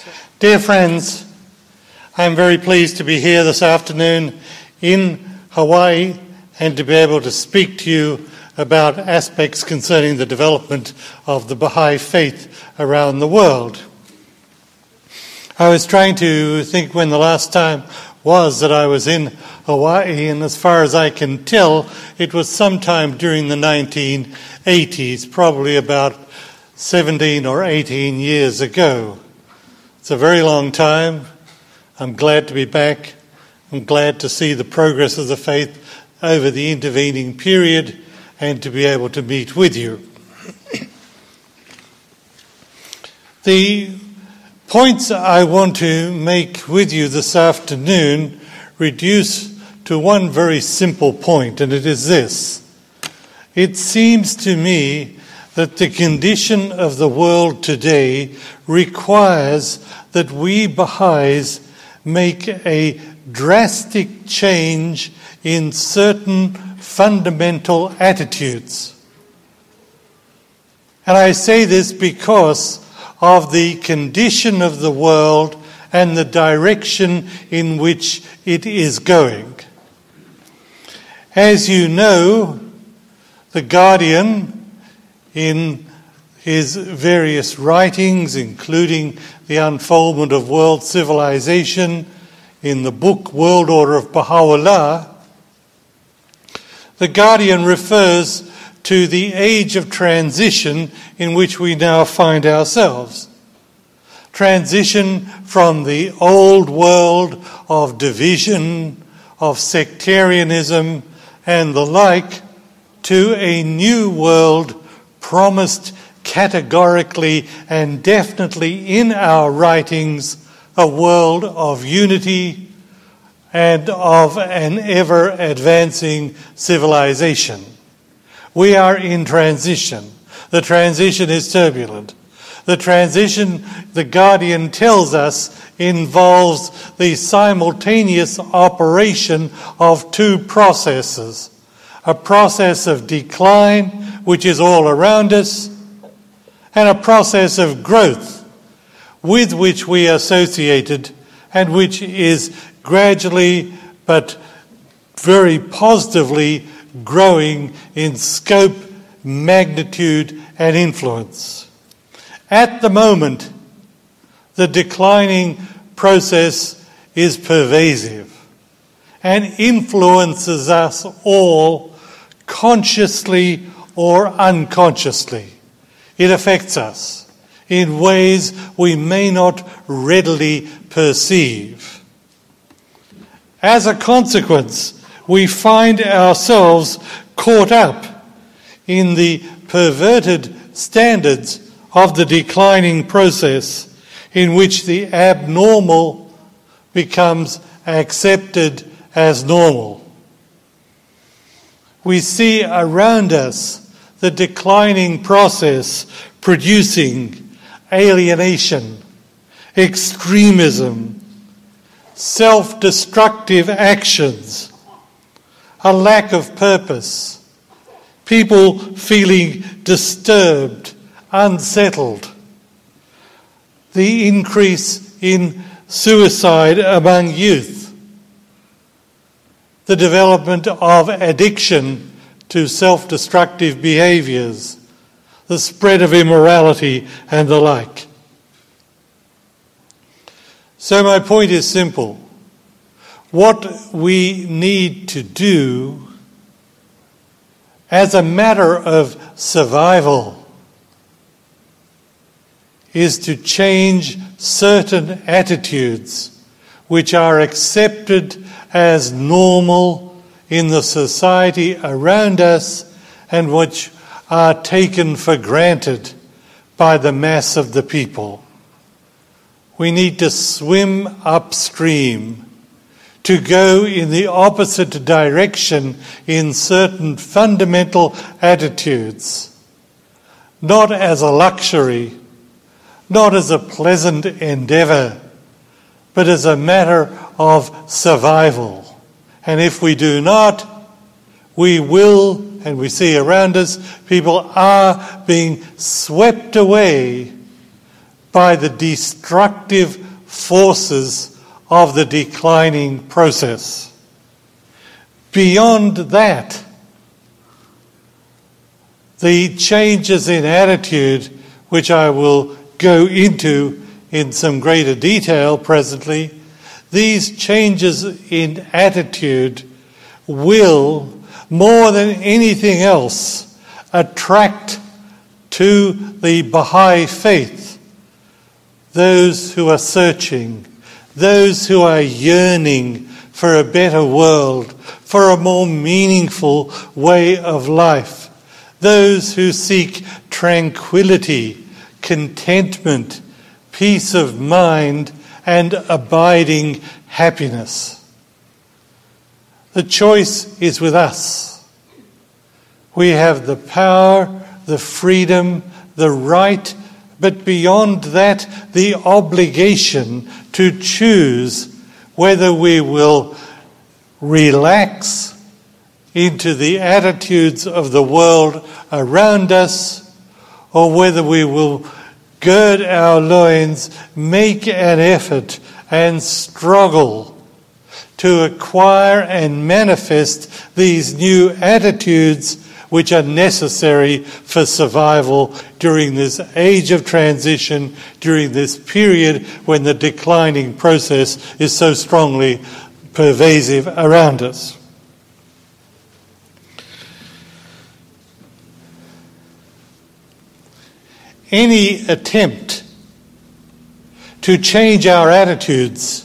Dear friends, I'm very pleased to be here this afternoon in Hawaii and to be able to speak to you about aspects concerning the development of the Baha'i faith around the world. I was trying to think when the last time was that I was in Hawaii, and as far as I can tell, it was sometime during the 1980s, probably about 17 or 18 years ago. It's a very long time. I'm glad to be back. I'm glad to see the progress of the faith over the intervening period and to be able to meet with you. The points I want to make with you this afternoon reduce to one very simple point, and it is this. It seems to me that the condition of the world today requires that we Baha'is make a drastic change in certain fundamental attitudes. And I say this because of the condition of the world and the direction in which it is going. As you know, The Guardian, in his various writings, including The Unfoldment of World Civilization, in the book World Order of Baha'u'llah, The Guardian refers to the age of transition in which we now find ourselves. Transition from the old world of division, of sectarianism, and the like, to a new world promised categorically and definitely in our writings, a world of unity and of an ever-advancing civilization. We are in transition. The transition is turbulent. The transition, The Guardian tells us, involves the simultaneous operation of two processes. A process of decline, which is all around us, and a process of growth with which we are associated and which is gradually but very positively growing in scope, magnitude, and influence. At the moment, the declining process is pervasive and influences us all consciously or unconsciously. It affects us in ways we may not readily perceive. As a consequence, we find ourselves caught up in the perverted standards of the declining process in which the abnormal becomes accepted as normal. We see around us the declining process producing alienation, extremism, self-destructive actions, a lack of purpose, people feeling disturbed, unsettled, the increase in suicide among youth, the development of addiction to self-destructive behaviours, the spread of immorality and the like. So my point is simple. What we need to do as a matter of survival is to change certain attitudes which are accepted as normal in the society around us and which are taken for granted by the mass of the people. We need to swim upstream, to go in the opposite direction in certain fundamental attitudes, not as a luxury, not as a pleasant endeavour, but as a matter of survival. And if we do not, we will, and we see around us, people are being swept away by the destructive forces of the declining process. Beyond that, the changes in attitude, which I will go into in some greater detail presently, these changes in attitude will, more than anything else, attract to the Baha'i faith those who are searching, those who are yearning for a better world, for a more meaningful way of life, those who seek tranquility, contentment, peace of mind, and abiding happiness. The choice is with us. We have the power, the freedom, the right, but beyond that, the obligation to choose whether we will relax into the attitudes of the world around us, or whether we will gird our loins, make an effort, and struggle to acquire and manifest these new attitudes which are necessary for survival during this age of transition, during this period when the declining process is so strongly pervasive around us. Any attempt to change our attitudes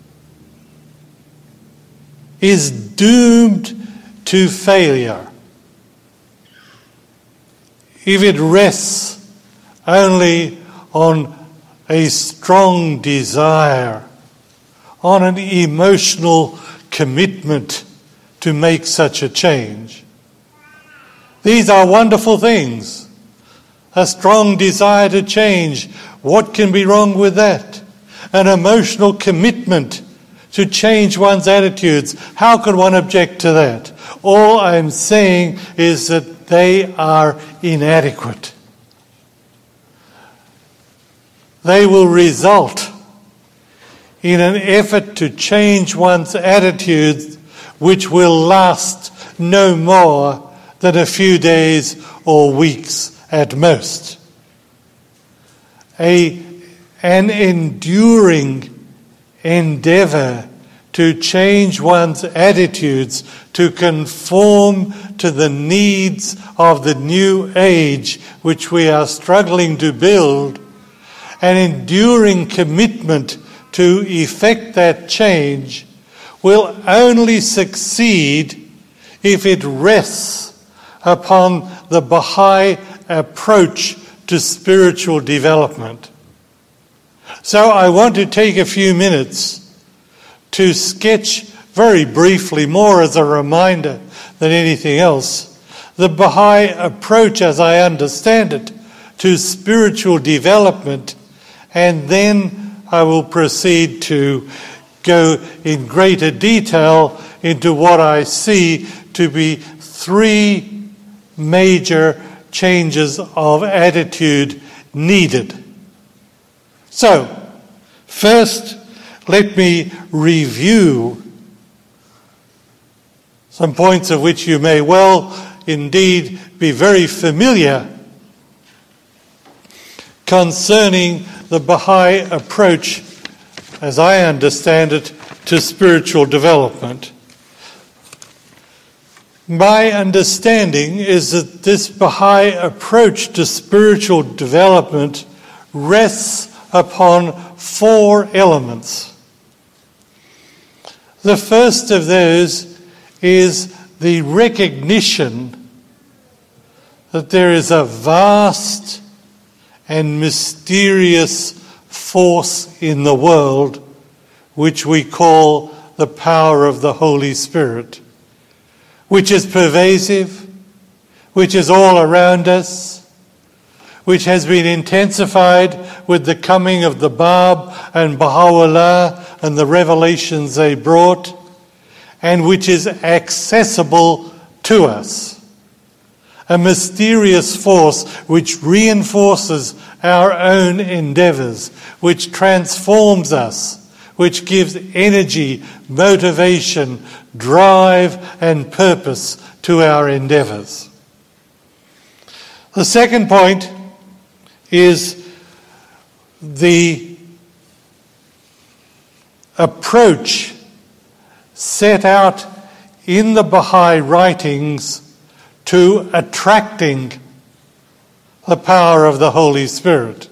is doomed to failure if it rests only on a strong desire, on an emotional commitment to make such a change. These are wonderful things. A strong desire to change. What can be wrong with that? An emotional commitment to change one's attitudes. How could one object to that? All I'm saying is that they are inadequate. They will result in an effort to change one's attitudes which will last no more than a few days or weeks at most. An enduring endeavor to change one's attitudes to conform to the needs of the new age which we are struggling to build, an enduring commitment to effect that change will only succeed if it rests upon the Baha'i approach to spiritual development. So I want to take a few minutes to sketch very briefly, more as a reminder than anything else, the Baha'i approach as I understand it to spiritual development, and then I will proceed to go in greater detail into what I see to be three major changes of attitude needed. So, first, let me review some points of which you may well indeed be very familiar concerning the Baha'i approach, as I understand it, to spiritual development. My understanding is that this Baha'i approach to spiritual development rests upon four elements. The first of those is the recognition that there is a vast and mysterious force in the world which we call the power of the Holy Spirit, which is pervasive, which is all around us, which has been intensified with the coming of the Bab and Baha'u'llah and the revelations they brought, and which is accessible to us. a mysterious force which reinforces our own endeavours, which transforms us, which gives energy, motivation, drive and purpose to our endeavours. The second point is the approach set out in the Baha'i writings to attracting the power of the Holy Spirit.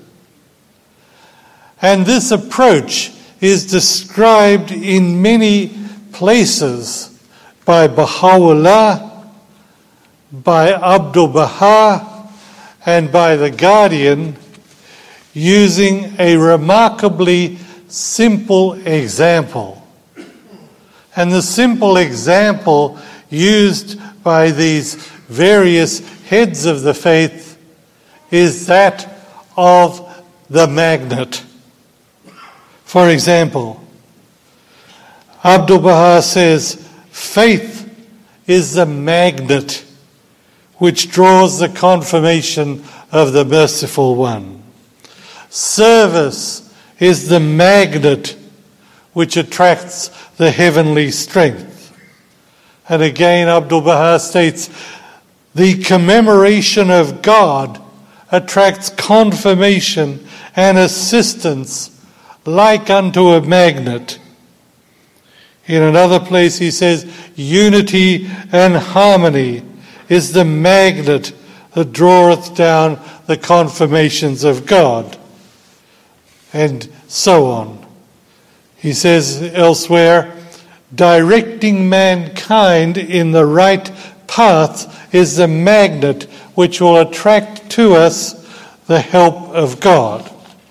And this approach is described in many places by Baha'u'llah, by Abdul Baha, and by the Guardian, using a remarkably simple example. And the simple example used by these various heads of the faith is that of the magnet. For example, Abdul Baha says, faith is the magnet which draws the confirmation of the Merciful One. Service is the magnet which attracts the heavenly strength. And again, Abdul Baha states, the commemoration of God attracts confirmation and assistance like unto a magnet. In another place he says, unity and harmony is the magnet that draweth down the confirmations of God. And so on. He says elsewhere, directing mankind in the right path is the magnet which will attract to us the help of God.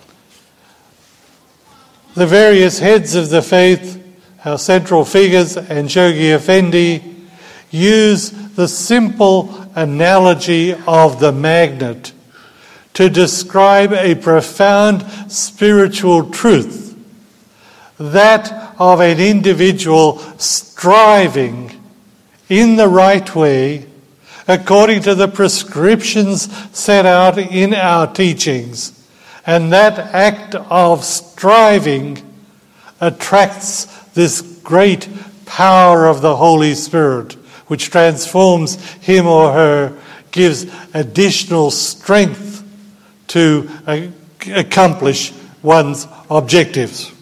The various heads of the faith, our central figures, and Shoghi Effendi, use the simple analogy of the magnet to describe a profound spiritual truth, that of an individual striving in the right way according to the prescriptions set out in our teachings. And that act of striving attracts this great power of the Holy Spirit, which transforms him or her, gives additional strength to accomplish one's objectives.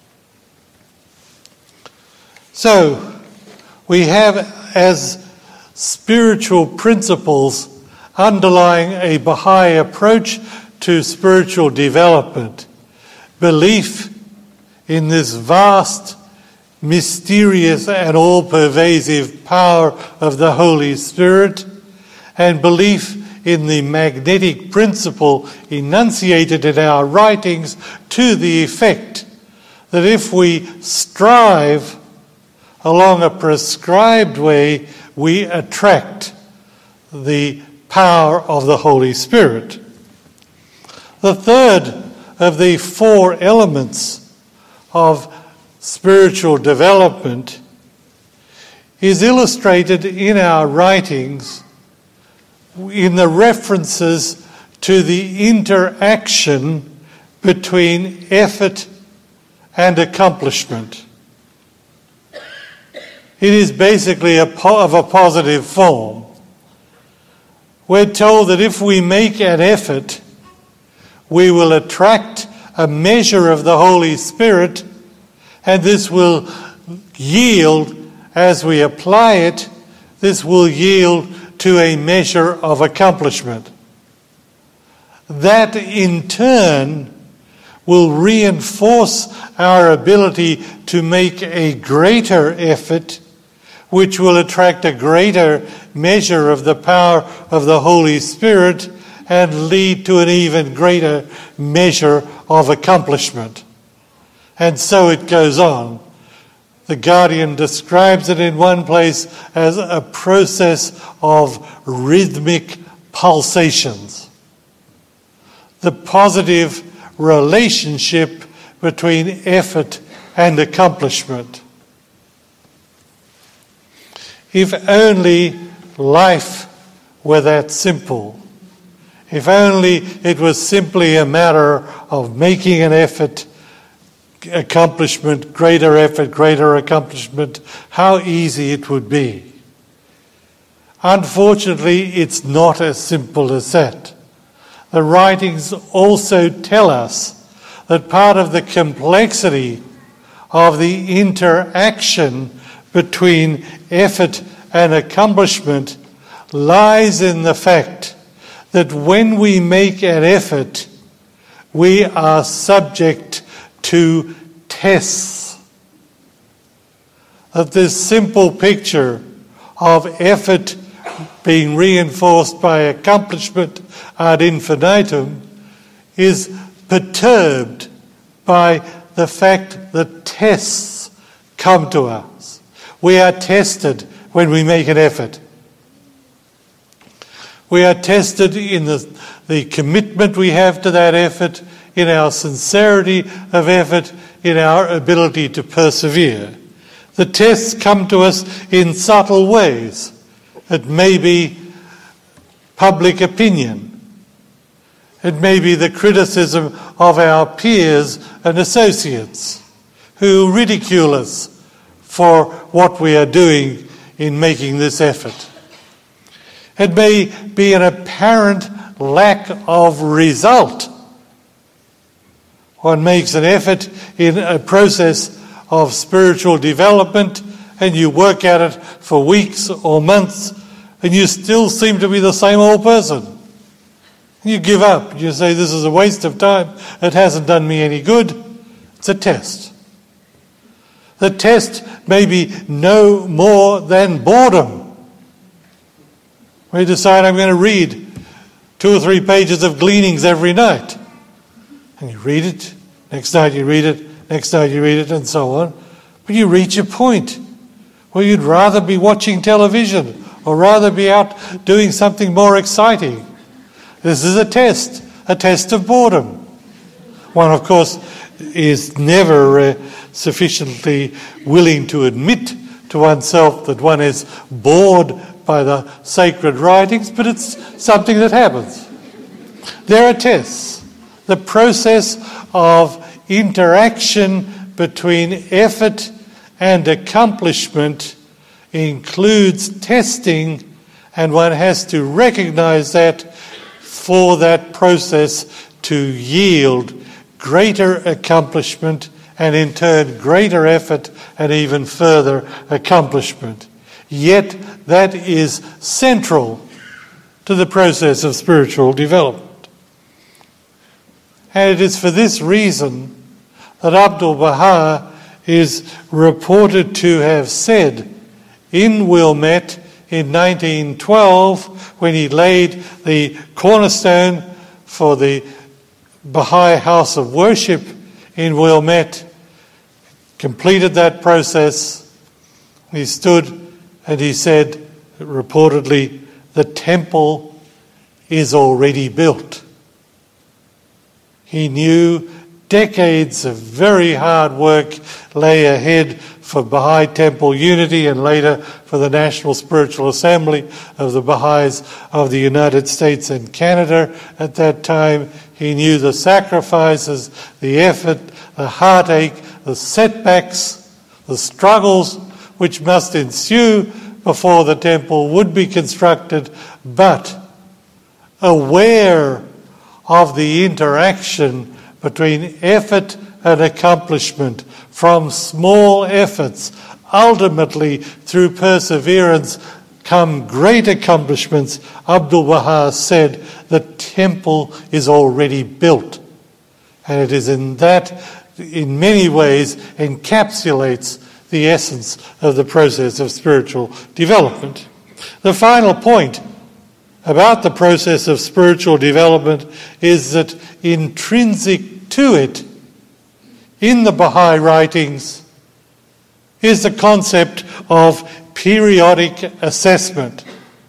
So, we have as spiritual principles underlying a Baha'i approach to spiritual development, belief in this vast, mysterious and all-pervasive power of the Holy Spirit, and belief in the magnetic principle enunciated in our writings to the effect that if we strive along a prescribed way, we attract the power of the Holy Spirit. The third of the four elements of spiritual development is illustrated in our writings in the references to the interaction between effort and accomplishment. It is basically of a positive form. We're told that if we make an effort, we will attract a measure of the Holy Spirit, and this will yield, as we apply it, this will yield to a measure of accomplishment. That in turn will reinforce our ability to make a greater effort, which will attract a greater measure of the power of the Holy Spirit and lead to an even greater measure of accomplishment. And so it goes on. The Guardian describes it in one place as a process of rhythmic pulsations. The positive relationship between effort and accomplishment. If only life were that simple. If only it was simply a matter of making an effort, accomplishment, greater effort, greater accomplishment, how easy it would be. Unfortunately, it's not as simple as that. The writings also tell us that part of the complexity of the interaction between effort and accomplishment lies in the fact that when we make an effort, we are subject to tests. That this simple picture of effort being reinforced by accomplishment ad infinitum is perturbed by the fact that tests come to us. We are tested when we make an effort. We are tested in the commitment we have to that effort, in our sincerity of effort, in our ability to persevere. The tests come to us in subtle ways. It may be public opinion. It may be the criticism of our peers and associates who ridicule us for what we are doing in making this effort. It may be an apparent lack of result. One makes an effort in a process of spiritual development and you work at it for weeks or months and you still seem to be the same old person. You give up. You say, this is a waste of time. It hasn't done me any good. It's a test. The test may be no more than boredom. We decide I'm going to read 2 or 3 pages of Gleanings every night. And you read it, next night you read it, next night you read it, and so on. But you reach a point where you'd rather be watching television or rather be out doing something more exciting. This is a test of boredom. One, of course, is never sufficiently willing to admit to oneself that one is bored by the sacred writings, but it's something that happens. There are tests. The process of interaction between effort and accomplishment includes testing, and one has to recognize that for that process to yield greater accomplishment and in turn greater effort and even further accomplishment. Yet that is central to the process of spiritual development. And it is for this reason that Abdu'l-Baha is reported to have said in Wilmette in 1912, when he laid the cornerstone for the Baha'i House of Worship in Wilmette, completed that process, he stood and he said, reportedly, the temple is already built. He knew decades of very hard work lay ahead for Baha'i Temple unity and later for the National Spiritual Assembly of the Baha'is of the United States and Canada. At that time, he knew the sacrifices, the effort, the heartache, the setbacks, the struggles which must ensue before the temple would be constructed, but aware of the interaction between effort and accomplishment, from small efforts, ultimately through perseverance come great accomplishments. Abdu'l-Baha said the temple is already built. And it is in that, in many ways, encapsulates the essence of the process of spiritual development. The final point about the process of spiritual development is that intrinsic to it, in the Baha'i writings, is the concept of periodic assessment.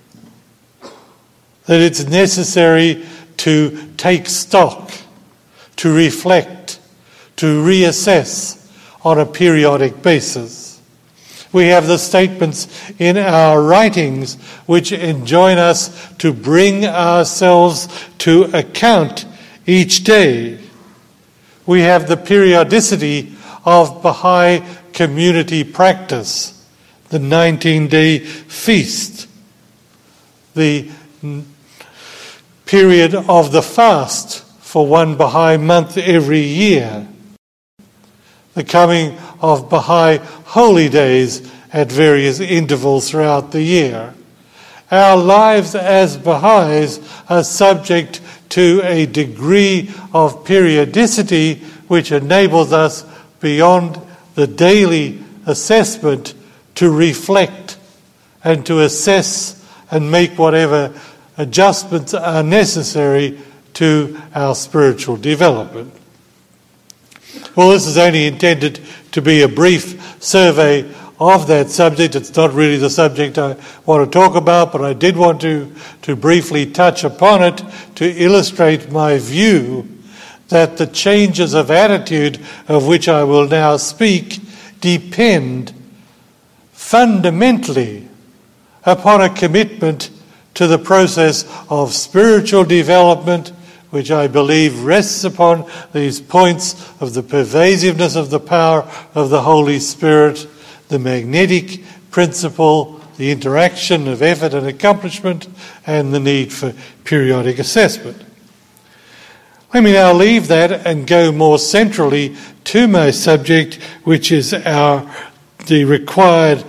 That it's necessary to take stock, to reflect, to reassess on a periodic basis. We have the statements in our writings which enjoin us to bring ourselves to account each day. We have the periodicity of Baha'i community practice, the 19-day feast, the period of the fast for one Baha'i month every year, the coming of Baha'i holy days at various intervals throughout the year. Our lives as Baha'is are subject to a degree of periodicity which enables us, beyond the daily assessment, to reflect and to assess and make whatever adjustments are necessary to our spiritual development. Well, this is only intended to be a brief survey of that subject. It's not really the subject I want to talk about, but I did want to briefly touch upon it to illustrate my view that the changes of attitude of which I will now speak depend fundamentally upon a commitment to the process of spiritual development, which I believe rests upon these points of the pervasiveness of the power of the Holy Spirit, the magnetic principle, the interaction of effort and accomplishment, and the need for periodic assessment. Let me now leave that and go more centrally to my subject, which is the required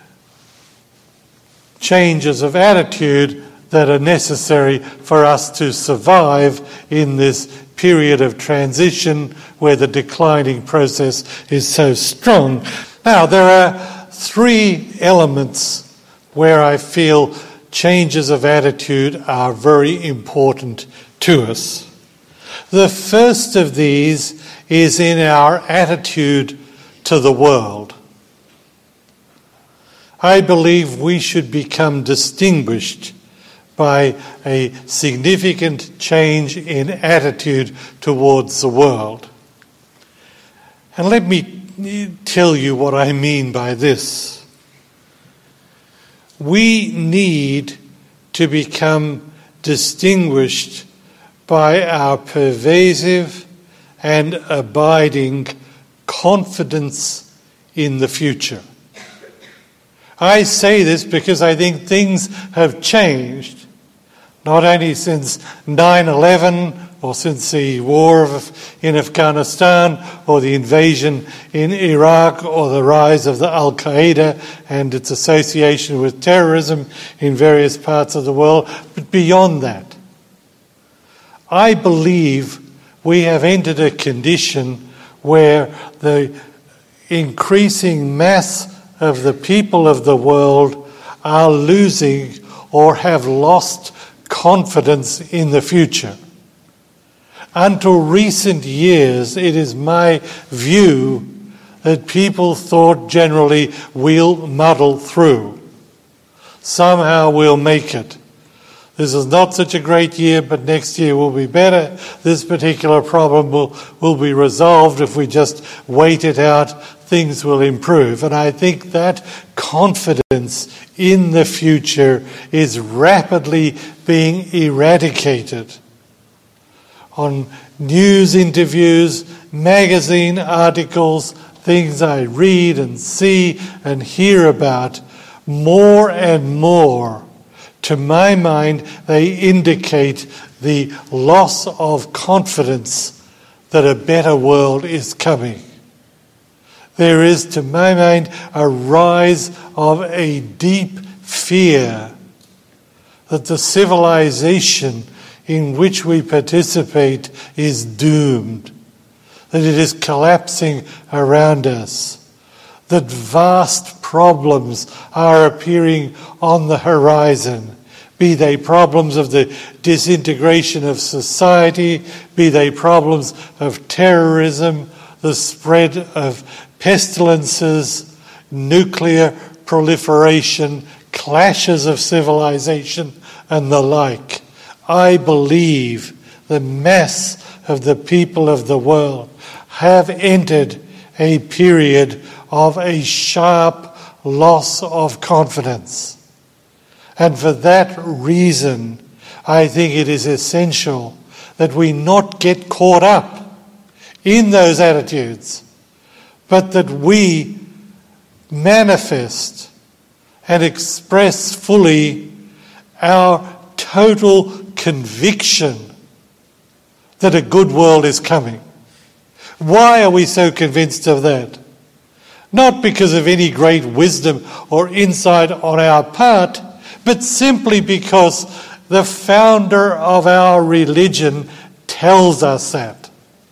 changes of attitude that are necessary for us to survive in this period of transition where the declining process is so strong. Now, there are three elements where I feel changes of attitude are very important to us. The first of these is in our attitude to the world. I believe we should become distinguished by a significant change in attitude towards the world. And let me tell you what I mean by this. We need to become distinguished by our pervasive and abiding confidence in the future. I say this because I think things have changed, not only since 9/11 or since the war in Afghanistan or the invasion in Iraq or the rise of the Al-Qaeda and its association with terrorism in various parts of the world, but beyond that. I believe we have entered a condition where the increasing mass of the people of the world are losing or have lost confidence in the future. Until recent years, it is my view that people thought generally we'll muddle through. Somehow we'll make it. This is not such a great year, but next year will be better. This particular problem will be resolved if we just wait it out. Things will improve. And I think that confidence in the future is rapidly being eradicated. On news interviews, magazine articles, things I read and see and hear about, more and more, to my mind, they indicate the loss of confidence that a better world is coming. There is, to my mind, a rise of a deep fear that the civilization in which we participate is doomed, that it is collapsing around us, that vast problems are appearing on the horizon, be they problems of the disintegration of society, be they problems of terrorism, the spread of pestilences, nuclear proliferation, clashes of civilization, and the like. I believe the mass of the people of the world have entered a period of a sharp loss of confidence. And for that reason, I think it is essential that we not get caught up in those attitudes, but that we manifest and express fully our total conviction that a good world is coming. Why are we so convinced of that? Not because of any great wisdom or insight on our part, but simply because the founder of our religion tells us that.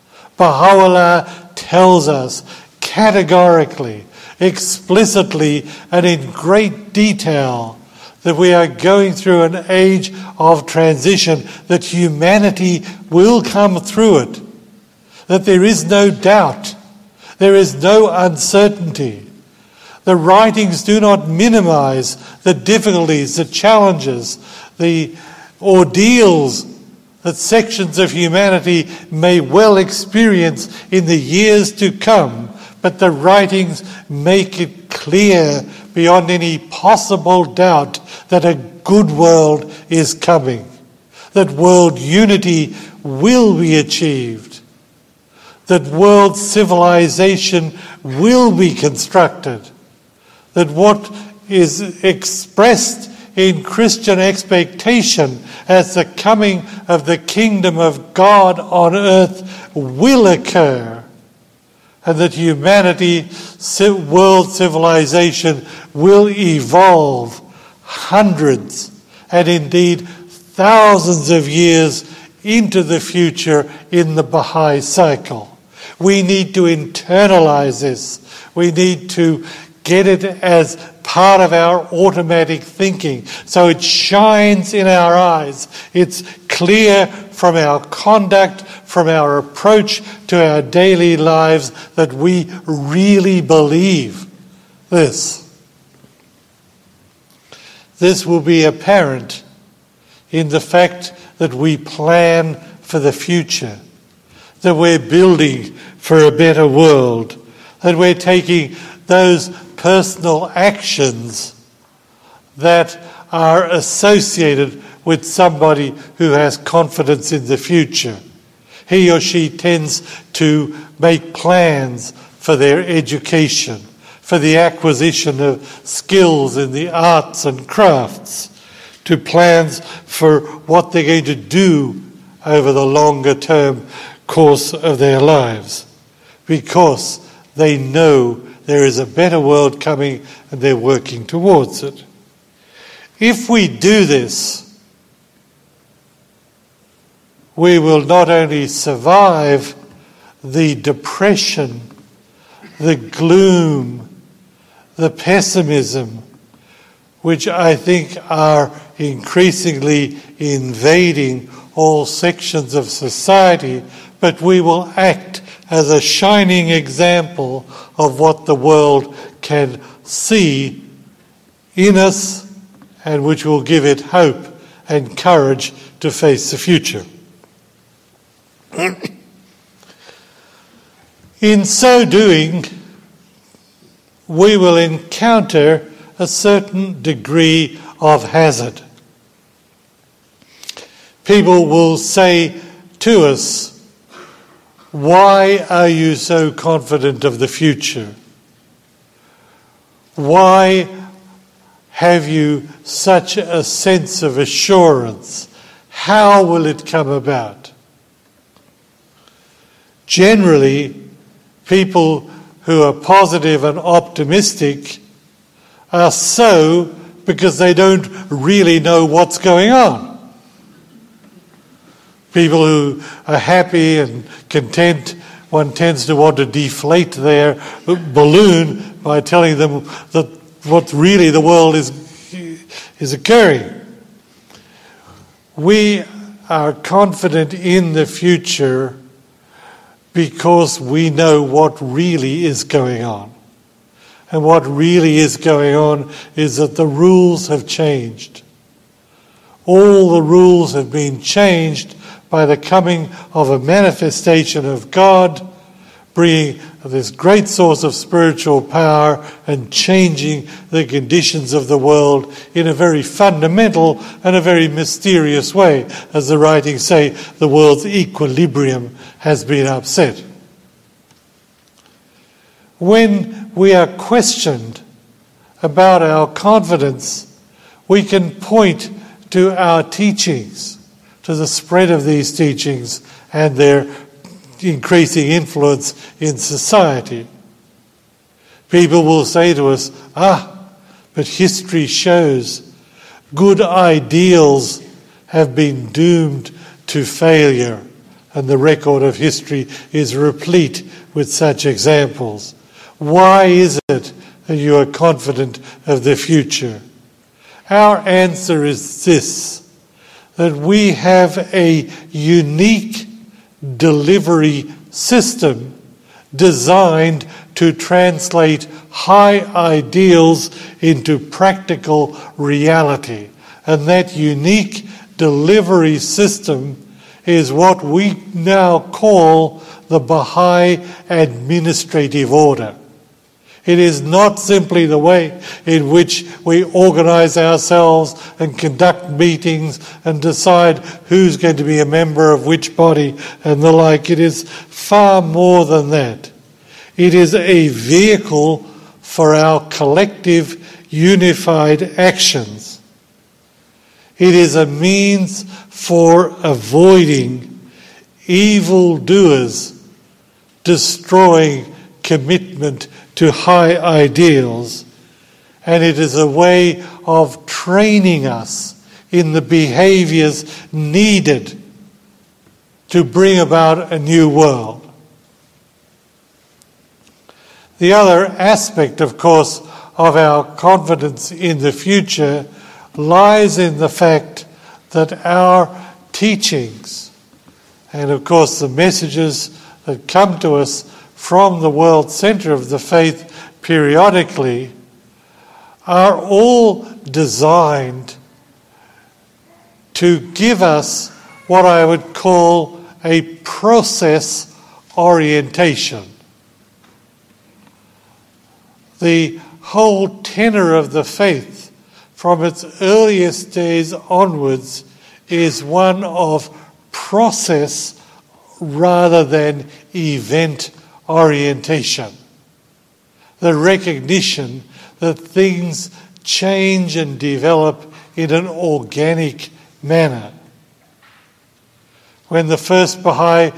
Baha'u'llah tells us categorically, explicitly, and in great detail that we are going through an age of transition, that humanity will come through it, that there is no doubt, there is no uncertainty. The writings do not minimize the difficulties, the challenges, the ordeals that sections of humanity may well experience in the years to come, but the writings make it clear beyond any possible doubt that a good world is coming, that world unity will be achieved, that world civilization will be constructed, that what is expressed in Christian expectation as the coming of the kingdom of God on earth will occur, and that humanity, world civilization, will evolve hundreds and indeed thousands of years into the future in the Baha'i cycle. We need to internalize this. We need to get it as part of our automatic thinking, so it shines in our eyes. It's clear from our conduct, from our approach to our daily lives, that we really believe this. This will be apparent in the fact that we plan for the future, that we're building for a better world, that we're taking those personal actions that are associated with somebody who has confidence in the future. He or she tends to make plans for their education, for the acquisition of skills in the arts and crafts, to plans for what they're going to do over the longer term course of their lives, because they know there is a better world coming and they're working towards it. If we do this, we will not only survive the depression, the gloom, the pessimism, which I think are increasingly invading all sections of society, but we will act as a shining example of what the world can see in us, and which will give it hope and courage to face the future. In so doing, we will encounter a certain degree of hazard. People will say to us, "Why are you so confident of the future? Why have you such a sense of assurance? How will it come about?" Generally, people who are positive and optimistic are so because they don't really know what's going on. People who are happy and content, one tends to want to deflate their balloon by telling them that what really the world is occurring. We are confident in the future because we know what really is going on. And what really is going on is that the rules have changed. All the rules have been changed by the coming of a manifestation of God, bringing this great source of spiritual power and changing the conditions of the world in a very fundamental and a very mysterious way. As the writings say, the world's equilibrium has been upset. When we are questioned about our confidence, we can point to our teachings, to the spread of these teachings and their increasing influence in society. People will say to us, but history shows good ideals have been doomed to failure, and the record of history is replete with such examples. Why is it that you are confident of the future? Our answer is this, that we have a unique delivery system designed to translate high ideals into practical reality. And that unique delivery system is what we now call the Baha'i administrative order. It is not simply the way in which we organise ourselves and conduct meetings and decide who's going to be a member of which body and the like. It is far more than that. It is a vehicle for our collective, unified actions. It is a means for avoiding evildoers destroying commitment to high ideals, and it is a way of training us in the behaviours needed to bring about a new world. The other aspect, of course, of our confidence in the future lies in the fact that our teachings, and of course the messages that come to us from the world centre of the faith periodically, are all designed to give us what I would call a process orientation. The whole tenor of the faith from its earliest days onwards is one of process rather than event orientation. The recognition that things change and develop in an organic manner. When the first Baha'i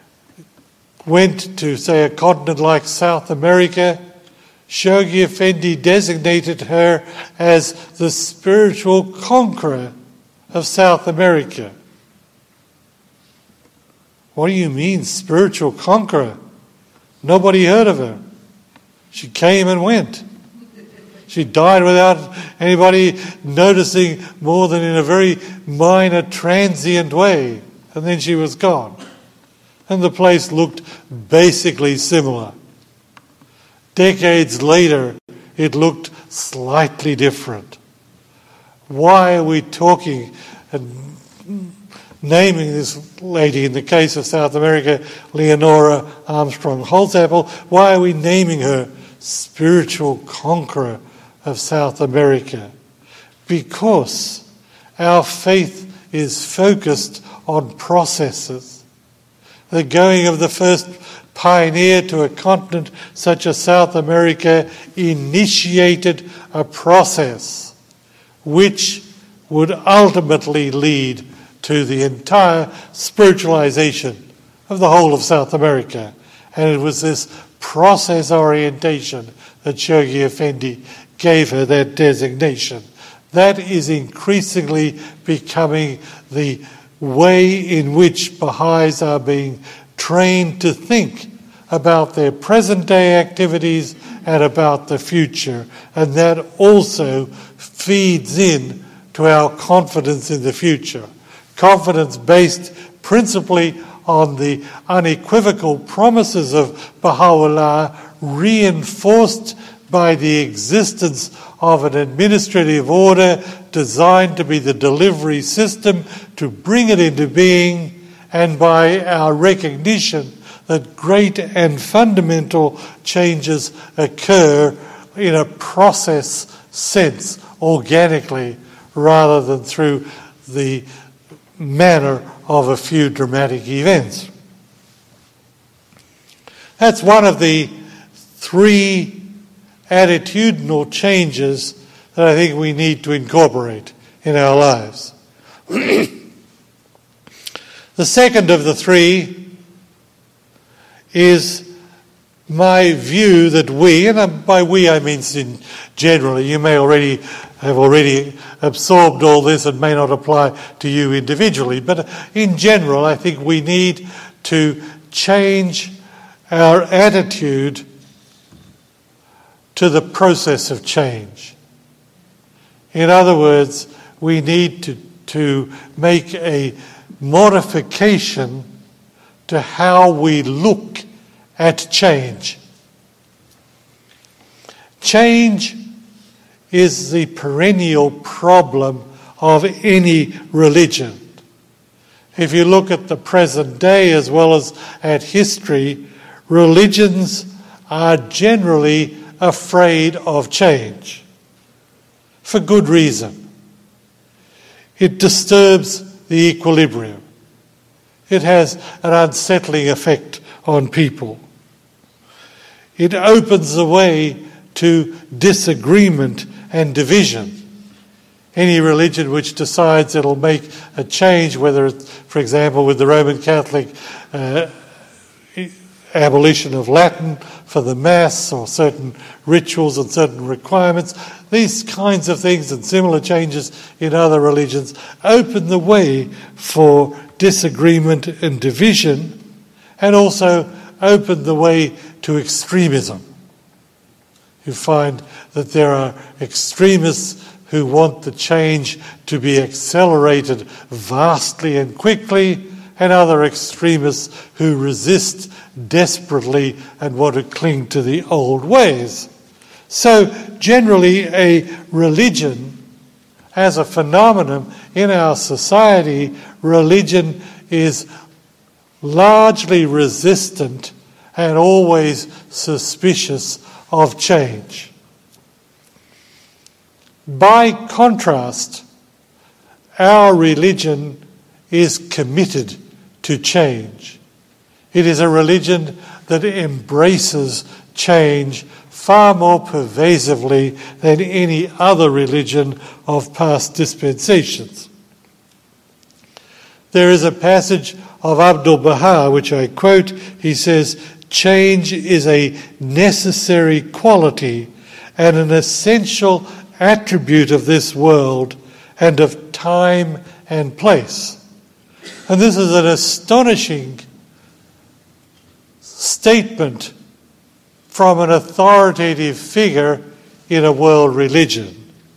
went to, say, a continent like South America, Shoghi Effendi designated her as the spiritual conqueror of South America. What do you mean, spiritual conqueror? Nobody heard of her. She came and went. She died without anybody noticing more than in a very minor, transient way. And then she was gone. And the place looked basically similar. Decades later, it looked slightly different. Why are we talking and naming this lady, in the case of South America, Leonora Armstrong Holzapfel, why are we naming her spiritual conqueror of South America? Because our faith is focused on processes. The going of the first pioneer to a continent such as South America initiated a process which would ultimately lead to the entire spiritualization of the whole of South America. And it was this process orientation that Shoghi Effendi gave her that designation. That is increasingly becoming the way in which Baha'is are being trained to think about their present-day activities and about the future. And that also feeds in to our confidence in the future. Confidence based principally on the unequivocal promises of Baha'u'llah, reinforced by the existence of an administrative order designed to be the delivery system to bring it into being, and by our recognition that great and fundamental changes occur in a process sense, organically, rather than through the manner of a few dramatic events. That's one of the 3 attitudinal changes that I think we need to incorporate in our lives. The second of the 3 is my view that we, and by we I mean generally, you may have already absorbed all this and may not apply to you individually, but in general I think we need to change our attitude to the process of change. In other words, we need to make a modification to how we look at change. Change is the perennial problem of any religion. If you look at the present day as well as at history, religions are generally afraid of change, for good reason. It disturbs the equilibrium. It has an unsettling effect on people. It opens the way to disagreement and division. Any religion which decides it'll make a change, whether it's, for example, with the Roman Catholic abolition of Latin for the Mass or certain rituals and certain requirements, these kinds of things and similar changes in other religions open the way for disagreement and division, and also open the way to extremism. You find that there are extremists who want the change to be accelerated vastly and quickly, and other extremists who resist desperately and want to cling to the old ways. So generally a religion, as a phenomenon in our society, religion is largely resistant and always suspicious of change. By contrast, our religion is committed to change. It is a religion that embraces change far more pervasively than any other religion of past dispensations. There is a passage of Abdu'l-Baha which I quote. He says, "Change is a necessary quality and an essential attribute of this world and of time and place." And this is an astonishing statement from an authoritative figure in a world religion.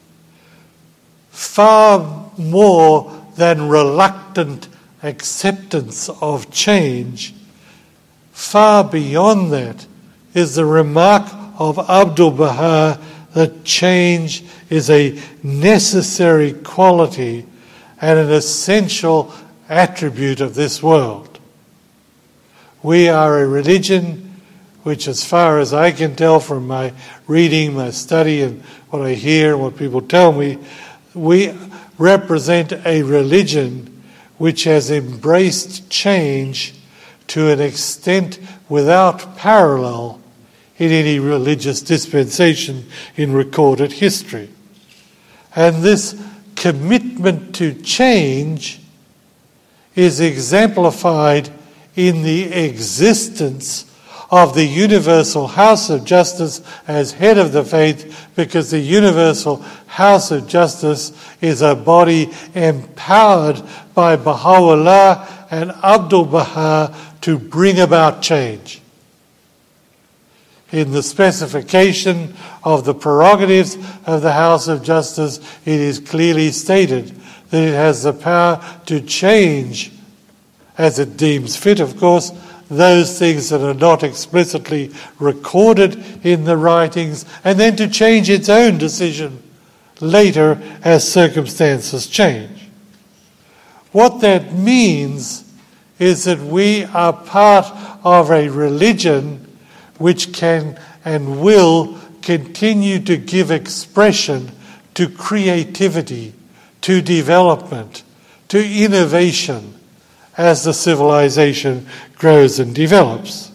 Far more than reluctant acceptance of change, far beyond that is the remark of Abdu'l-Baha that change is a necessary quality and an essential attribute of this world. We are a religion which, as far as I can tell from my reading, my study, and what I hear and what people tell me, we represent a religion which has embraced change to an extent without parallel in any religious dispensation in recorded history. And this commitment to change is exemplified in the existence of the Universal House of Justice as head of the faith, because the Universal House of Justice is a body empowered by Baha'u'llah and Abdu'l-Baha to bring about change. In the specification of the prerogatives of the House of Justice, it is clearly stated that it has the power to change, as it deems fit, of course, those things that are not explicitly recorded in the writings, and then to change its own decision later as circumstances change. What that means is that we are part of a religion which can and will continue to give expression to creativity, to development, to innovation as the civilization grows and develops.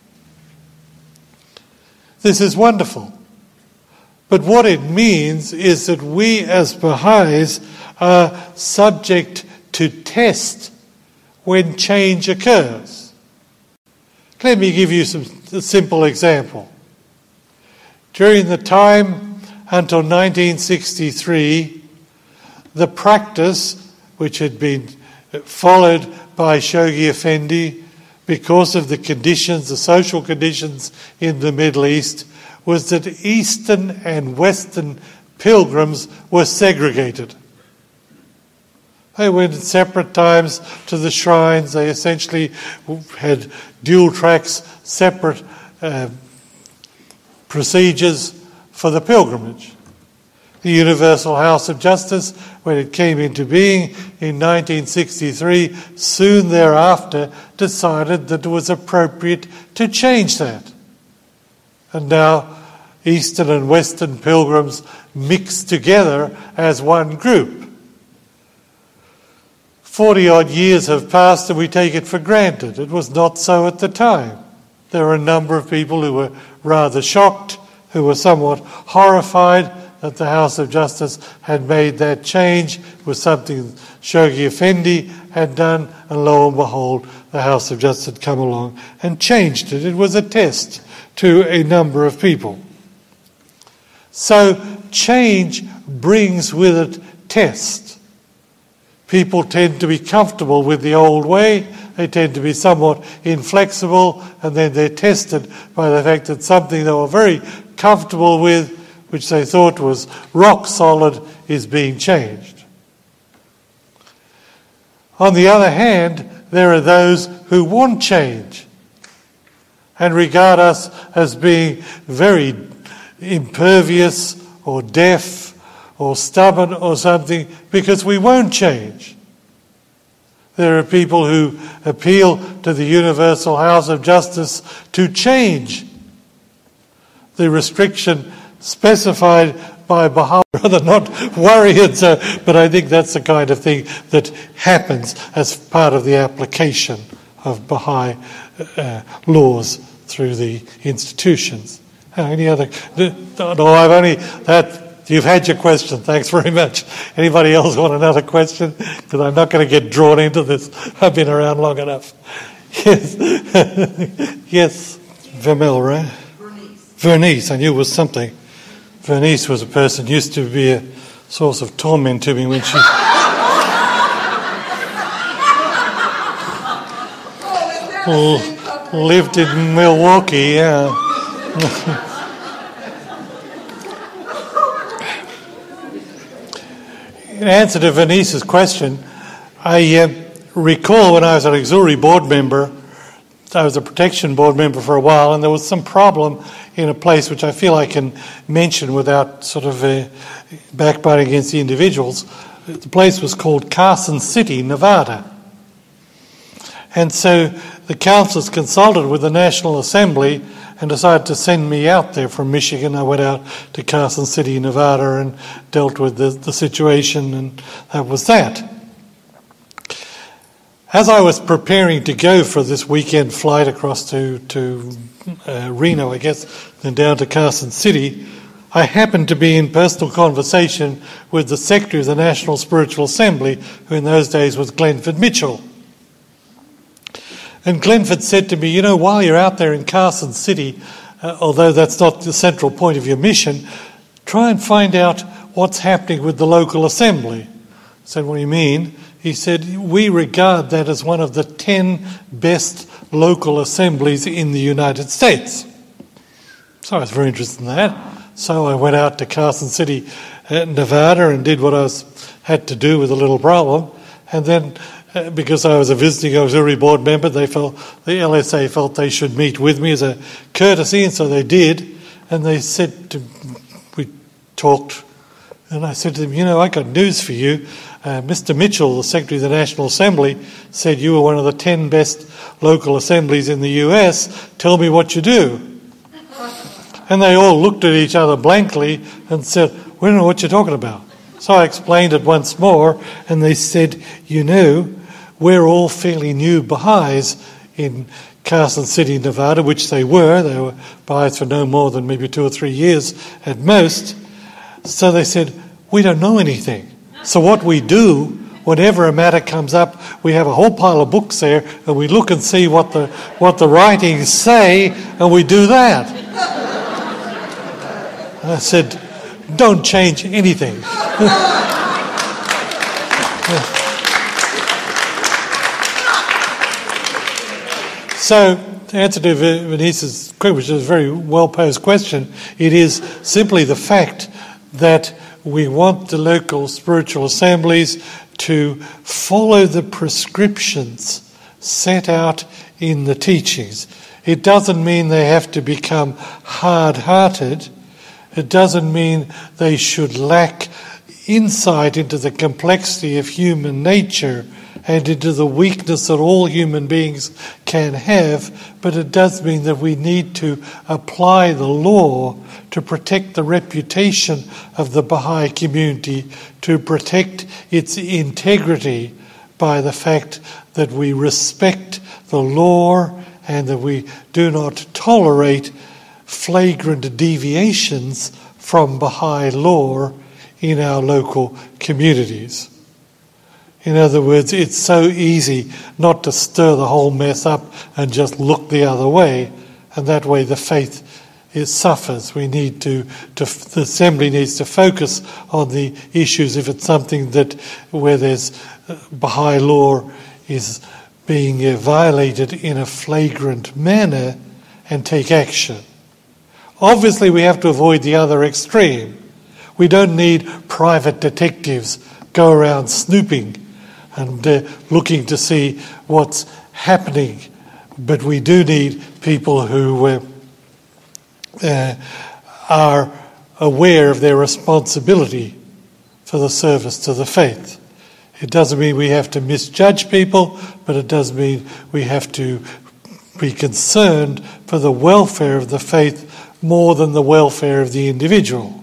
This is wonderful. But what it means is that we as Baha'is are subject to test when change occurs. Let me give you a simple example. During the time until 1963, the practice which had been followed by Shoghi Effendi because of the conditions, the social conditions in the Middle East, was that Eastern and Western pilgrims were segregated. They went at separate times to the shrines. They essentially had dual tracks, separate procedures for the pilgrimage. The Universal House of Justice, when it came into being in 1963, soon thereafter decided that it was appropriate to change that. And now Eastern and Western pilgrims mix together as one group. 40-odd years have passed and we take it for granted. It was not so at the time. There were a number of people who were rather shocked, who were somewhat horrified that the House of Justice had made that change. It was something Shoghi Effendi had done, and lo and behold, the House of Justice had come along and changed it. It was a test to a number of people. So change brings with it test. People tend to be comfortable with the old way. They tend to be somewhat inflexible, and then they're tested by the fact that something they were very comfortable with, which they thought was rock solid, is being changed. On the other hand, there are those who want change and regard us as being very impervious or deaf or stubborn or something because we won't change. There are people who appeal to the Universal House of Justice to change the restriction specified by Baha'i, rather not worry it so, but I think that's the kind of thing that happens as part of the application of Baha'i laws through the institutions. Any other? No, I've only that. You've had your question. Thanks very much. Anybody else want another question? Because I'm not going to get drawn into this. I've been around long enough. Yes. Yes. Vermel, right? Vernice. I knew it was something. Vernice was a person used to be a source of torment to me when she lived in Milwaukee. Yeah. In answer to Vernice's question, I recall when I was an auxiliary board member, I was a protection board member for a while, and there was some problem in a place which I feel I can mention without sort of backbiting against the individuals. The place was called Carson City, Nevada. And so the councils consulted with the National Assembly and decided to send me out there from Michigan. I went out to Carson City, Nevada, and dealt with the situation, and that was that. As I was preparing to go for this weekend flight across to Reno, I guess, then down to Carson City, I happened to be in personal conversation with the Secretary of the National Spiritual Assembly, who in those days was Glenford Mitchell. And Glenford said to me, you know, while you're out there in Carson City, although that's not the central point of your mission, try and find out what's happening with the local assembly. I said, what do you mean? He said, we regard that as one of the 10 best local assemblies in the United States. So I was very interested in that. So I went out to Carson City, Nevada, and did what I had to do with a little problem. And then because I was a visiting auxiliary board member, the LSA felt they should meet with me as a courtesy, and so they did. And they said we talked, and I said to them, you know, I got news for you. Mr. Mitchell, the Secretary of the National Assembly, said you were one of the 10 best local assemblies in the US. Tell me what you do. And they all looked at each other blankly and said, we don't know what you're talking about. So I explained it once more, and they said, we're all fairly new Baha'is in Carson City, Nevada, which they were. They were Baha'is for no more than maybe 2 or 3 years at most. So they said, we don't know anything. So what we do, whenever a matter comes up, we have a whole pile of books there, and we look and see what the writings say, and we do that. And I said, don't change anything. So, to answer to Venice's question, which is a very well-posed question, it is simply the fact that we want the local spiritual assemblies to follow the prescriptions set out in the teachings. It doesn't mean they have to become hard-hearted. It doesn't mean they should lack insight into the complexity of human nature and into the weakness that all human beings can have, but it does mean that we need to apply the law to protect the reputation of the Baha'i community, to protect its integrity by the fact that we respect the law and that we do not tolerate flagrant deviations from Baha'i law in our local communities. In other words, it's so easy not to stir the whole mess up and just look the other way, and that way the faith suffers. We need the assembly needs to focus on the issues if it's something that where there's Baha'i law is being violated in a flagrant manner, and take action. Obviously, we have to avoid the other extreme. We don't need private detectives go around snooping and looking to see what's happening. But we do need people who are aware of their responsibility for the service to the faith. It doesn't mean we have to misjudge people, but it does mean we have to be concerned for the welfare of the faith more than the welfare of the individual.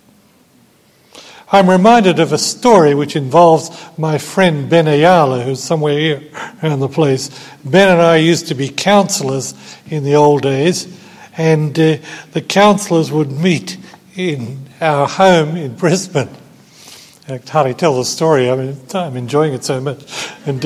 I'm reminded of a story which involves my friend Ben Ayala, who's somewhere here around the place. Ben and I used to be counsellors in the old days, and the counsellors would meet in our home in Brisbane. I can hardly tell the story. I'm enjoying it so much. And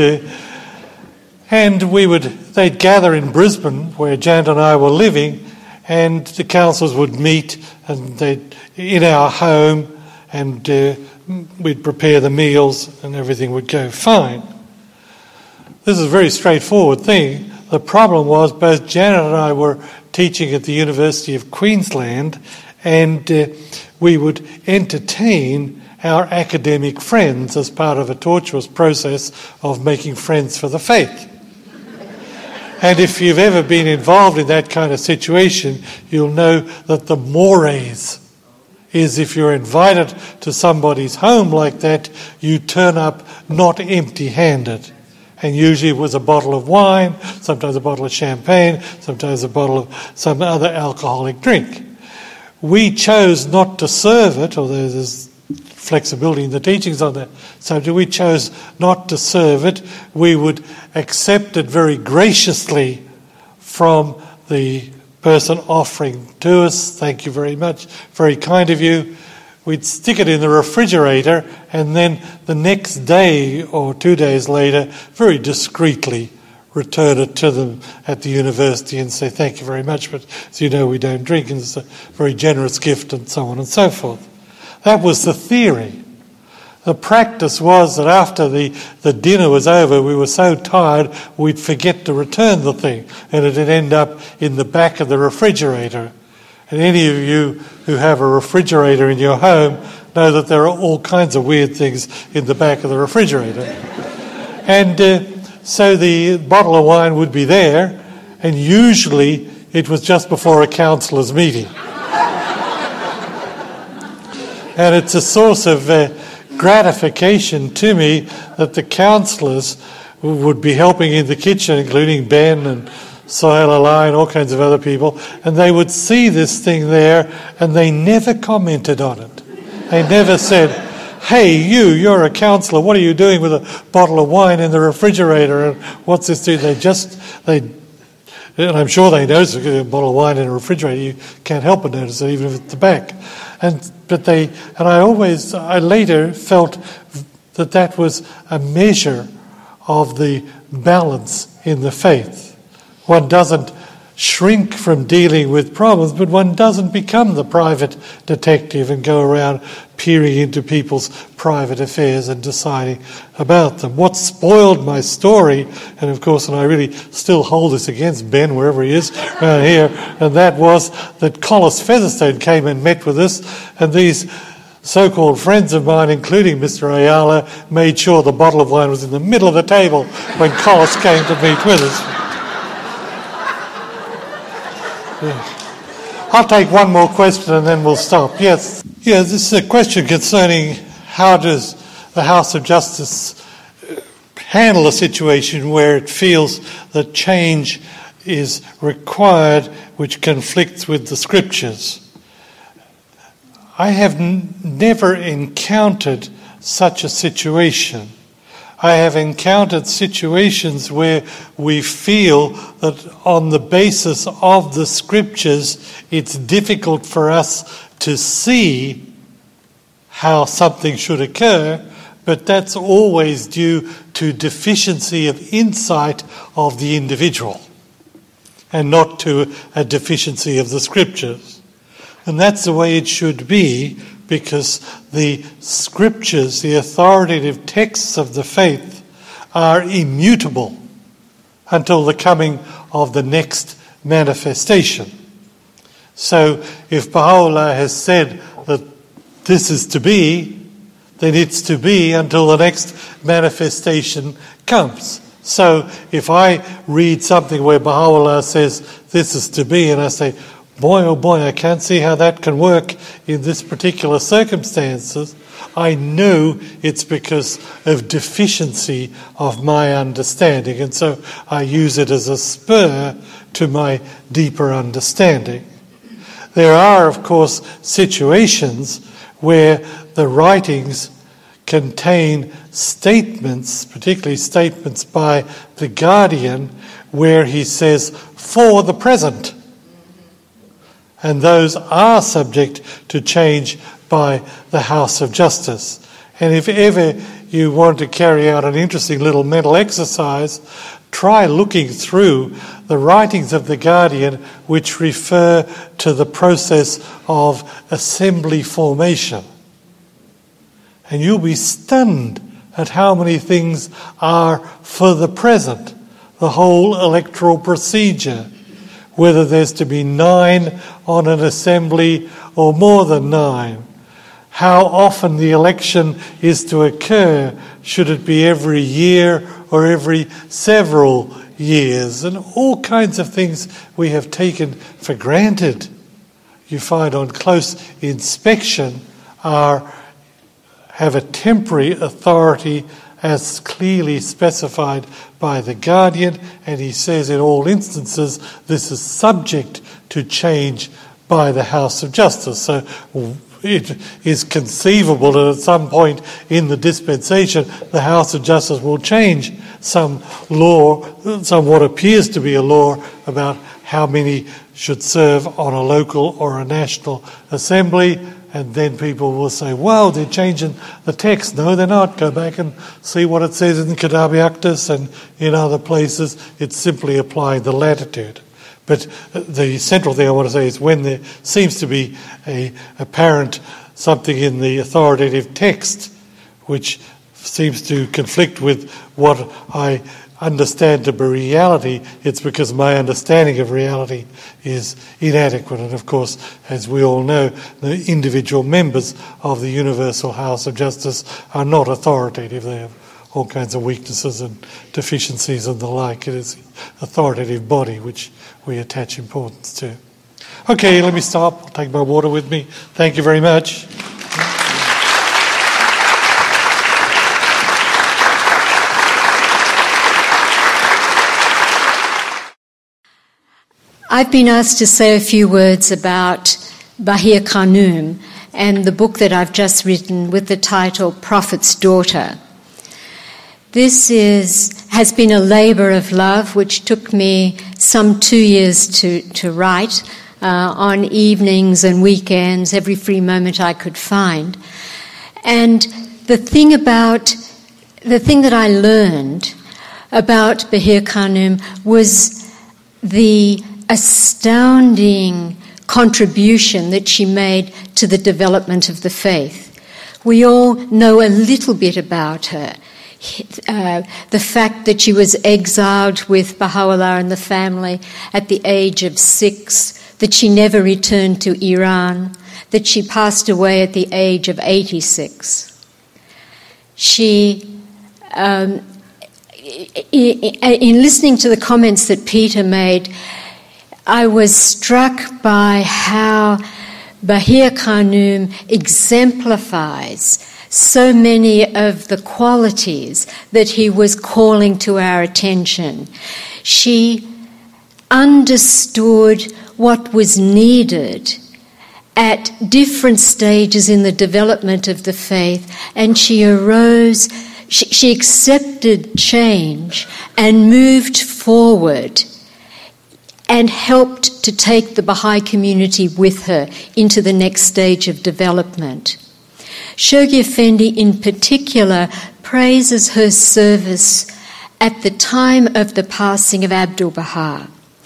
they'd gather in Brisbane, where Janet and I were living, and the counsellors would meet and in our home, and we'd prepare the meals and everything would go fine. This is a very straightforward thing. The problem was both Janet and I were teaching at the University of Queensland, and we would entertain our academic friends as part of a tortuous process of making friends for the faith. And if you've ever been involved in that kind of situation, you'll know that the mores is if you're invited to somebody's home like that, you turn up not empty-handed. And usually it was a bottle of wine, sometimes a bottle of champagne, sometimes a bottle of some other alcoholic drink. We chose not to serve it, although there's flexibility in the teachings on that subject. We chose not to serve it. We would accept it very graciously from the person offering to us. Thank you very much. Very kind of you. We'd stick it in the refrigerator, and then the next day or 2 days later, very discreetly return it to them at the university and say, thank you very much, but as you know, we don't drink, and it's a very generous gift, and so on and so forth. That was the theory. The practice was that after the dinner was over, we were so tired we'd forget to return the thing, and it'd end up in the back of the refrigerator. And any of you who have a refrigerator in your home know that there are all kinds of weird things in the back of the refrigerator. And so the bottle of wine would be there, and usually it was just before a counsellor's meeting. And it's a source of gratification to me that the counsellors would be helping in the kitchen, including Ben and Sohail Alai and all kinds of other people, and they would see this thing there and they never commented on it. They never said, "Hey, you're a counsellor, what are you doing with a bottle of wine in the refrigerator, and what's this doing?" And I'm sure they notice a bottle of wine in a refrigerator. You can't help but notice it, even if it's the back. I later felt that was a measure of the balance in the faith. One doesn't shrink from dealing with problems, but one doesn't become the private detective and go around peering into people's private affairs and deciding about them. What spoiled my story, and of course, and I really still hold this against Ben wherever he is around here, and that was that Collis Featherstone came and met with us, and these so-called friends of mine, including Mr. Ayala, made sure the bottle of wine was in the middle of the table when Collis came to meet with us. I'll take one more question and then we'll stop. Yes. Yeah, this is a question concerning how does the House of Justice handle a situation where it feels that change is required which conflicts with the Scriptures. I have never encountered such a situation. I have encountered situations where we feel that on the basis of the Scriptures it's difficult for us to see how something should occur, but that's always due to deficiency of insight of the individual and not to a deficiency of the Scriptures. And that's the way it should be, because the Scriptures, the authoritative texts of the faith, are immutable until the coming of the next manifestation. So if Baha'u'llah has said that this is to be, then it's to be until the next manifestation comes. So if I read something where Baha'u'llah says this is to be, and I say, boy, oh boy, I can't see how that can work in this particular circumstances, I know it's because of deficiency of my understanding. And so I use it as a spur to my deeper understanding. There are, of course, situations where the writings contain statements, particularly statements by the guardian, where he says, for the present. And those are subject to change by the House of Justice. And if ever you want to carry out an interesting little mental exercise, try looking through the writings of the Guardian which refer to the process of assembly formation. And you'll be stunned at how many things are for the present. The whole electoral procedure, whether there's to be 9 on an assembly or more than 9. How often the election is to occur, should it be every year or every several years, and all kinds of things we have taken for granted. You find on close inspection have a temporary authority as clearly specified by the Guardian, and he says in all instances this is subject to change by the House of Justice. So it is conceivable that at some point in the dispensation the House of Justice will change some law, some what appears to be a law about how many should serve on a local or a national assembly. And then people will say, wow, they're changing the text. No, they're not. Go back and see what it says in Kitabi Akdas and in other places. It's simply applying the latitude. But the central thing I want to say is when there seems to be a apparent something in the authoritative text which seems to conflict with what I understand to be reality, it's because my understanding of reality is inadequate. And of course, as we all know, the individual members of the Universal House of Justice are not authoritative. They have all kinds of weaknesses and deficiencies and the like. It is an authoritative body which we attach importance to. Okay, let me stop. I'll take my water with me. Thank you very much. I've been asked to say a few words about Bahir Khanum and the book that I've just written with the title Prophet's Daughter. This has been a labour of love which took me some 2 years to write on evenings and weekends, every free moment I could find. And the thing that I learned about Bahir Khanum was the astounding contribution that she made to the development of the faith. We all know a little bit about her. The fact that she was exiled with Baha'u'llah and the family at the age of 6, that she never returned to Iran, that she passed away at the age of 86. She, in listening to the comments that Peter made, I was struck by how Bahir Khanum exemplifies so many of the qualities that he was calling to our attention. She understood what was needed at different stages in the development of the faith, and she accepted change and moved forward and helped to take the Baha'i community with her into the next stage of development. Shoghi Effendi in particular praises her service at the time of the passing of Abdul Baha.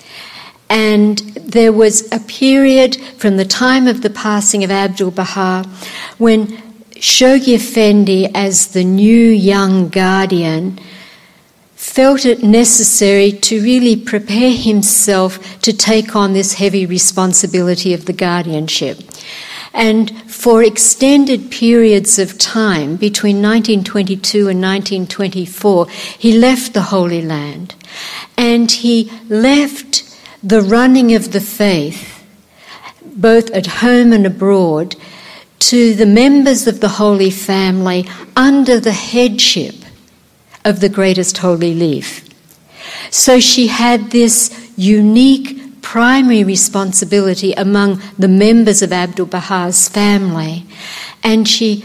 And there was a period from the time of the passing of Abdul Baha when Shoghi Effendi, as the new young guardian, felt it necessary to really prepare himself to take on this heavy responsibility of the guardianship. And for extended periods of time, between 1922 and 1924, he left the Holy Land, and he left the running of the faith, both at home and abroad, to the members of the Holy Family under the headship of the greatest holy leaf. So she had this unique primary responsibility among the members of Abdul Baha's family, and she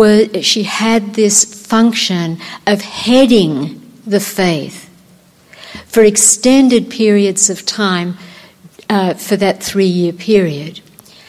had this function of heading the faith for extended periods of time for that 3-year period.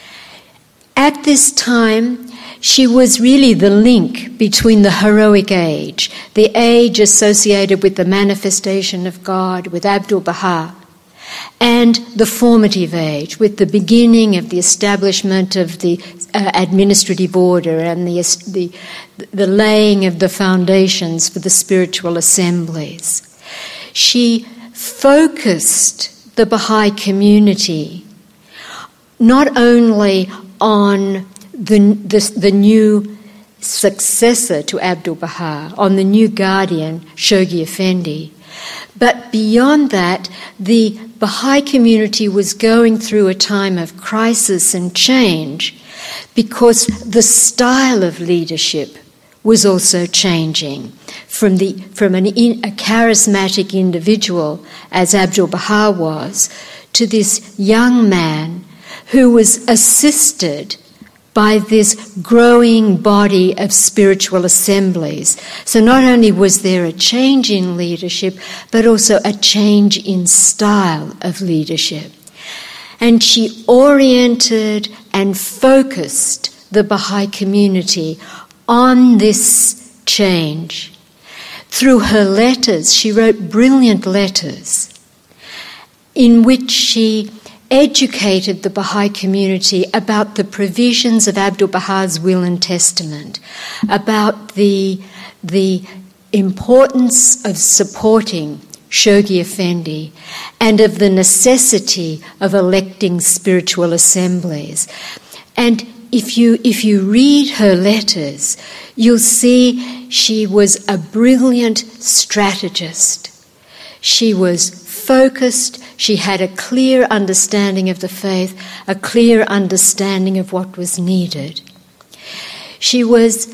At this time, she was really the link between the heroic age, the age associated with the manifestation of God, with Abdul Baha, and the formative age, with the beginning of the establishment of the administrative order and the laying of the foundations for the spiritual assemblies. She focused the Baha'i community not only on the new successor to Abdul Baha, on the new guardian, Shoghi Effendi, but beyond that, the Baha'i community was going through a time of crisis and change because the style of leadership was also changing from a charismatic individual, as Abdul Baha was, to this young man who was assisted by this growing body of spiritual assemblies. So not only was there a change in leadership, but also a change in style of leadership. And she oriented and focused the Baha'i community on this change. Through her letters, she wrote brilliant letters in which she educated the Baha'i community about the provisions of Abdul Baha's will and testament, about the importance of supporting Shoghi Effendi and of the necessity of electing spiritual assemblies. And if you read her letters, you'll see she was a brilliant strategist. She was focused. She had a clear understanding of the faith, a clear understanding of what was needed. She was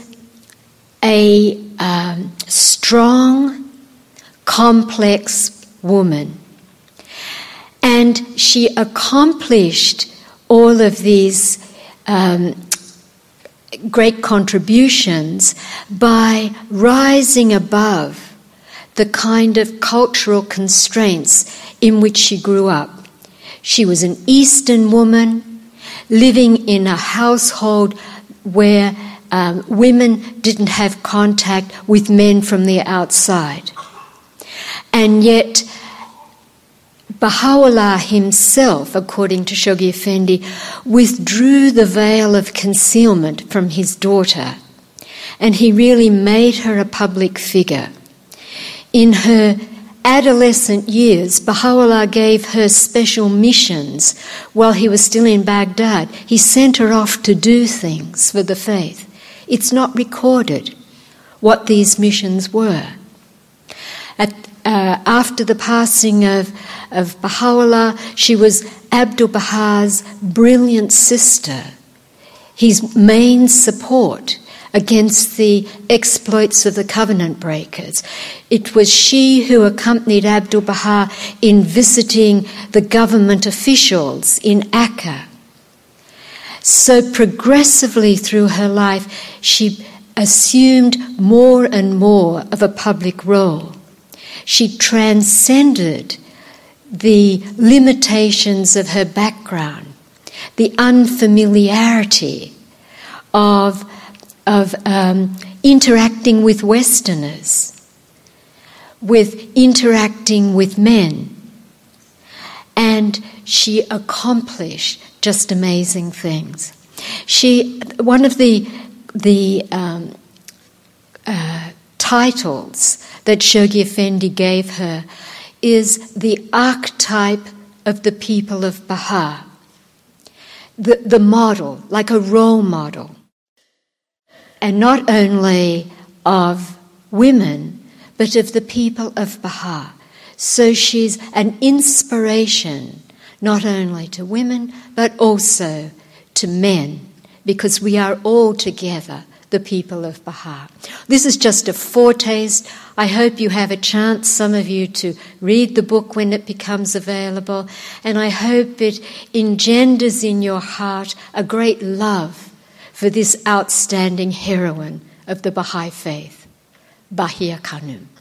a strong, complex woman. And she accomplished all of these great contributions by rising above the kind of cultural constraints in which she grew up. She was an Eastern woman living in a household where women didn't have contact with men from the outside. And yet Baha'u'llah himself, according to Shoghi Effendi, withdrew the veil of concealment from his daughter, and he really made her a public figure. In her adolescent years, Baha'u'llah gave her special missions while he was still in Baghdad. He sent her off to do things for the faith. It's not recorded what these missions were. After the passing of Baha'u'llah, she was Abdu'l-Baha's brilliant sister, his main support against the exploits of the covenant breakers. It was she who accompanied Abdu'l-Baha in visiting the government officials in Akka. So progressively through her life, she assumed more and more of a public role. She transcended the limitations of her background, the unfamiliarity of interacting with Westerners, with interacting with men. And she accomplished just amazing things. One of the titles that Shoghi Effendi gave her is the archetype of the people of Baha, the model, like a role model, and not only of women, but of the people of Baha. So she's an inspiration not only to women, but also to men, because we are all together the people of Baha. This is just a foretaste. I hope you have a chance, some of you, to read the book when it becomes available, and I hope it engenders in your heart a great love for this outstanding heroine of the Baha'i faith, Bahia Khanum.